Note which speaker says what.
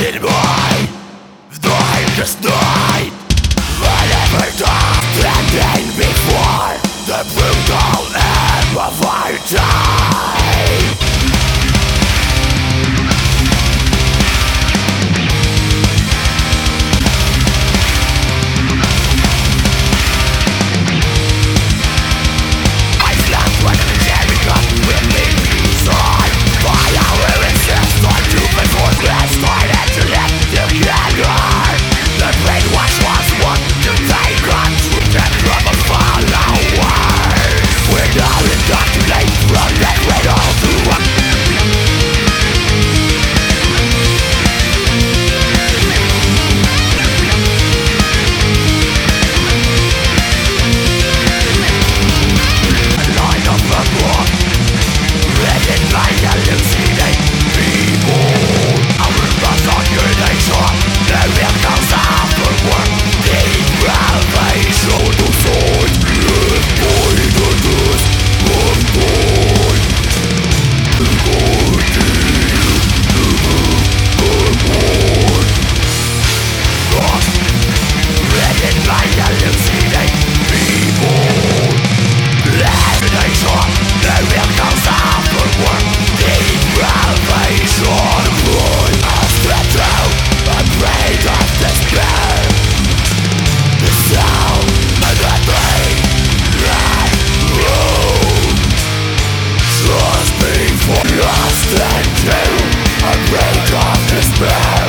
Speaker 1: in my darkest night. Whenever dark standing before the brutal end of our time. I slept with the Jericho with me inside. By our ancestors to before they started to live together. The brainwash was one to take on to the trouble followers. We're now indoctrinated from that cradle to line of a book written by hallucinate people. Our thoughts on your nature, the real cause of the work. Depravation to soul, poisonous, written by hallucinate people. Nature, the real cause of the work. Depravation, put us through a brain of despair. The sound of the pain that road. Trust me for lost and true, a brain of despair.